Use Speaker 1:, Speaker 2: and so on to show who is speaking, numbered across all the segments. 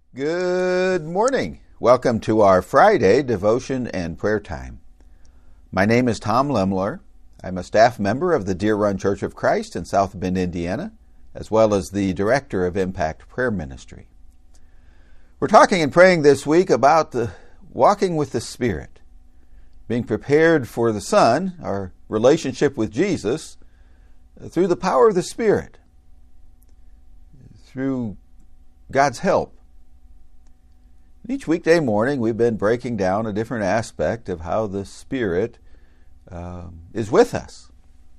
Speaker 1: Good morning. Welcome to our Friday devotion and prayer time. My name is Tom Lemler. I'm a staff member of the Deer Run Church of Christ in South Bend, Indiana, as well as the director of Impact Prayer Ministry. We're talking and praying this week about walking with the Spirit, being prepared for the Son, our relationship with Jesus, through the power of the Spirit, through God's help. Each weekday morning, we've been breaking down a different aspect of how the Spirit is with us.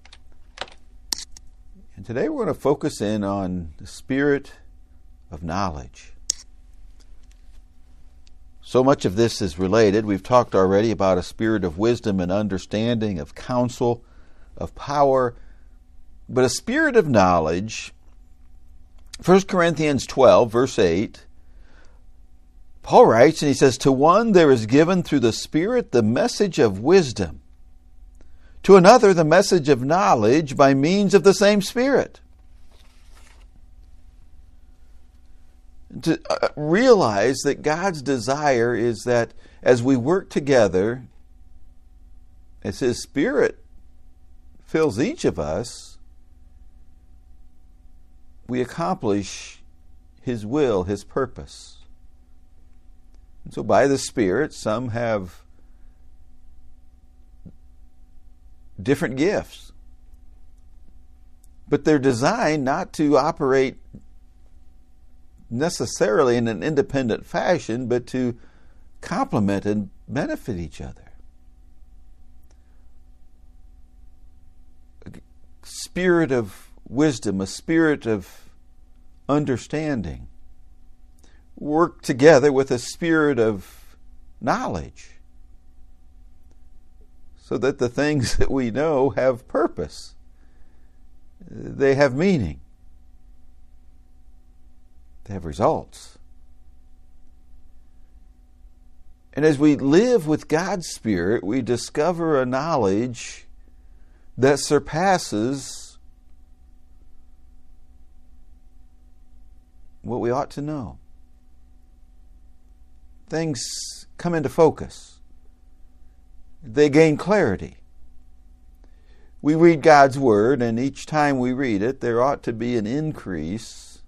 Speaker 1: And today we're going to focus in on the Spirit of knowledge. So much of this is related. We've talked already about a spirit of wisdom and understanding, of counsel, of power. But a spirit of knowledge, 1 Corinthians 12, verse 8, Paul writes, and he says, "To one there is given through the Spirit the message of wisdom, to another the message of knowledge by means of the same Spirit." To realize that God's desire is that as we work together, as His Spirit fills each of us, we accomplish His will, His purpose. And so by the Spirit, some have different gifts. But they're designed not to operate necessarily in an independent fashion, but to complement and benefit each other. A spirit of wisdom, a spirit of understanding, work together with a spirit of knowledge so that the things that we know have purpose. They have meaning. They have results. And as we live with God's Spirit, we discover a knowledge that surpasses what we ought to know. Things come into focus. They gain clarity. We read God's Word, and each time we read it, there ought to be an increase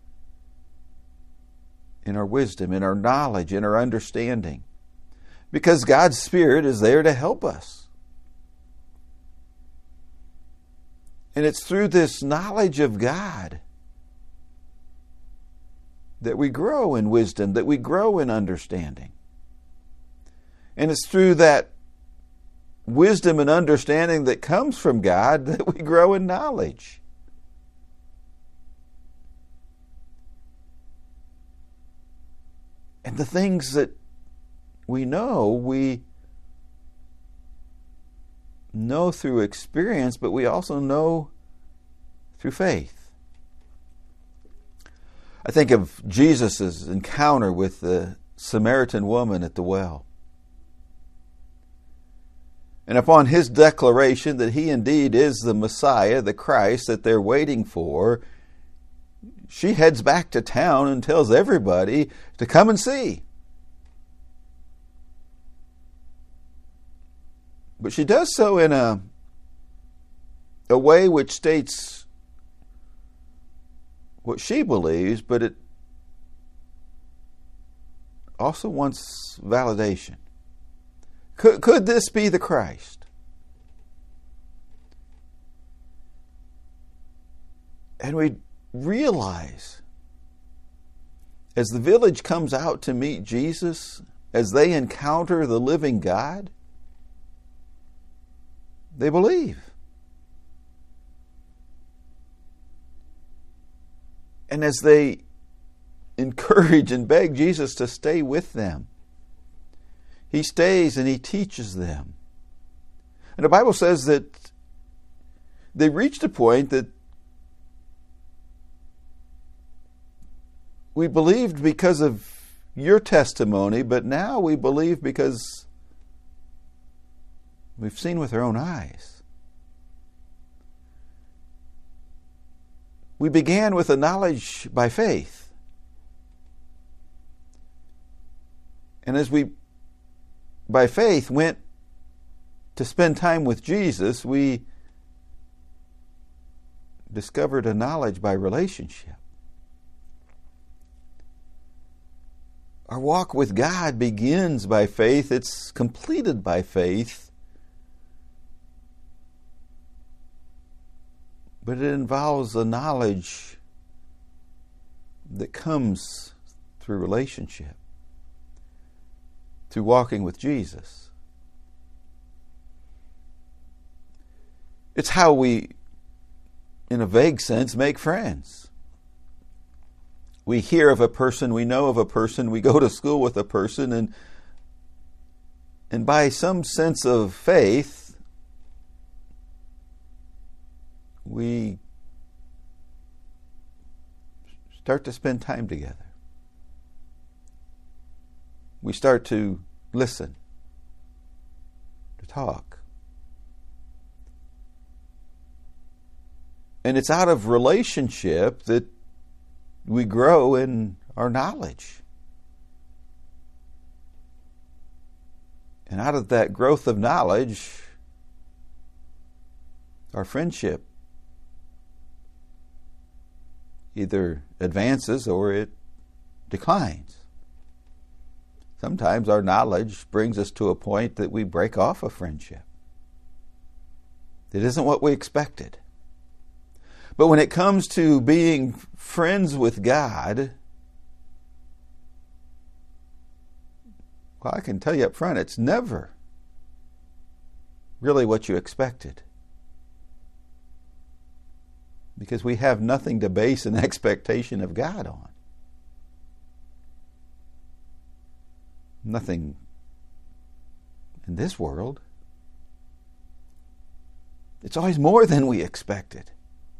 Speaker 1: in our wisdom, in our knowledge, in our understanding, because God's Spirit is there to help us. And it's through this knowledge of God that we grow in wisdom, that we grow in understanding. And it's through that wisdom and understanding that comes from God that we grow in knowledge. And the things that we know through experience, but we also know through faith. I think of Jesus' encounter with the Samaritan woman at the well. And upon His declaration that He indeed is the Messiah, the Christ that they're waiting for, she heads back to town and tells everybody to come and see. But she does so in a way which states what she believes, but it also wants validation. Could this be the Christ? And we realize, as the village comes out to meet Jesus, as they encounter the living God, they believe. And as they encourage and beg Jesus to stay with them, He stays and He teaches them. And the Bible says that they reached a point that we believed because of your testimony, but now we believe because we've seen with our own eyes. We began with a knowledge by faith. And as we, by faith, went to spend time with Jesus, we discovered a knowledge by relationship. Our walk with God begins by faith. It's completed by faith. But it involves a knowledge that comes through relationship, through walking with Jesus. It's how we, in a vague sense, make friends. We hear of a person, we know of a person, we go to school with a person, and by some sense of faith, we start to spend time together. We start to listen, to talk. And it's out of relationship that we grow in our knowledge. And out of that growth of knowledge, our friendship either advances or it declines. Sometimes our knowledge brings us to a point that we break off a friendship. It isn't what we expected. But when it comes to being friends with God, well, I can tell you up front, it's never really what you expected. Because we have nothing to base an expectation of God on. Nothing in this world. It's always more than we expected.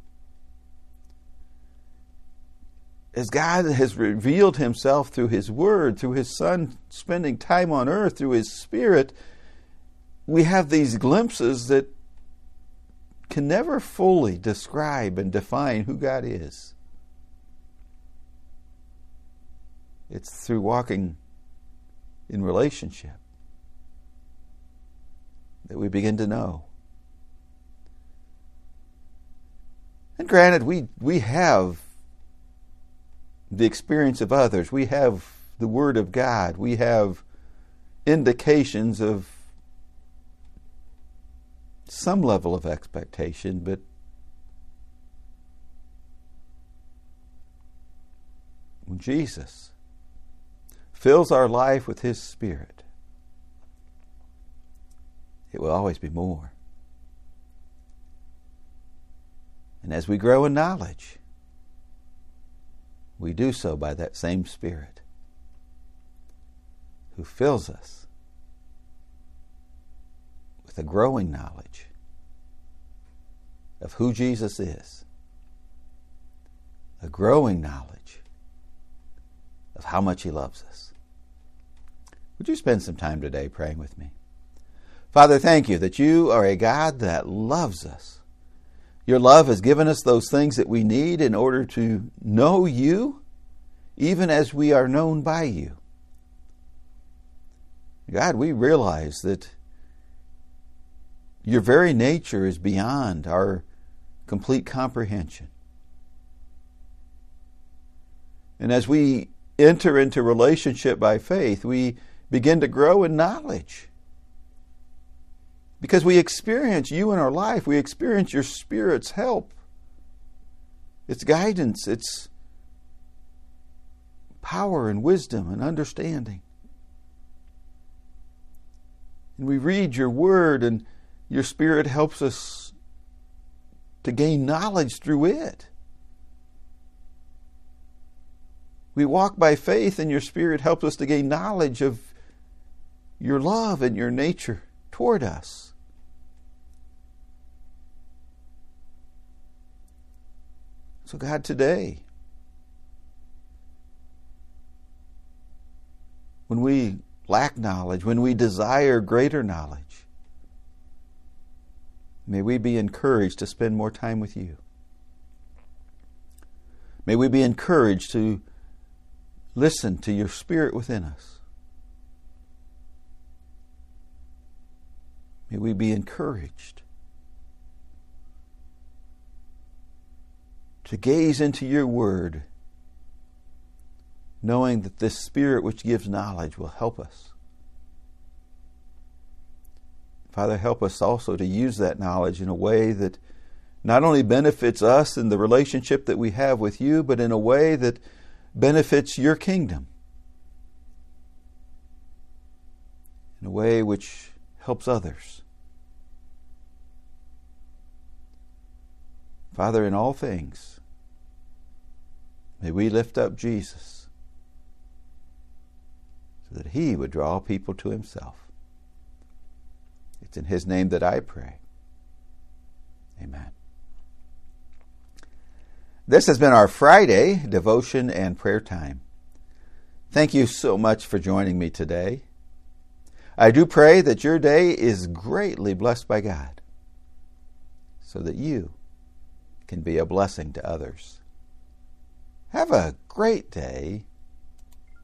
Speaker 1: As God has revealed Himself through His Word, through His Son spending time on earth, through His Spirit, we have these glimpses that can never fully describe and define who God is. It's through walking in relationship that we begin to know. And granted, we have the experience of others. We have the Word of God. We have indications of some level of expectation, but when Jesus fills our life with His Spirit, it will always be more. And as we grow in knowledge, we do so by that same Spirit who fills us with a growing knowledge of who Jesus is, a growing knowledge of how much He loves us. Would you spend some time today praying with me? Father, thank You that You are a God that loves us. Your love has given us those things that we need in order to know You, even as we are known by You. God, we realize that Your very nature is beyond our complete comprehension. And as we enter into relationship by faith, we begin to grow in knowledge. Because we experience You in our life. We experience Your Spirit's help, its guidance, its power and wisdom and understanding. And we read Your Word, and Your Spirit helps us to gain knowledge through it. We walk by faith, and Your Spirit helps us to gain knowledge of Your love and Your nature toward us. So God, today, when we lack knowledge, when we desire greater knowledge, may we be encouraged to spend more time with You. May we be encouraged to listen to Your Spirit within us. May we be encouraged to gaze into your word, knowing that this Spirit which gives knowledge will help us. Father, help us also to use that knowledge in a way that not only benefits us in the relationship that we have with you, but in a way that benefits your kingdom, in a way which helps others. Father, in all things, may we lift up Jesus so that he would draw people to himself. It's in his name that I pray. Amen. This has been our Friday devotion and prayer time. Thank you so much for joining me today. I do pray that your day is greatly blessed by God, so that you can be a blessing to others. Have a great day,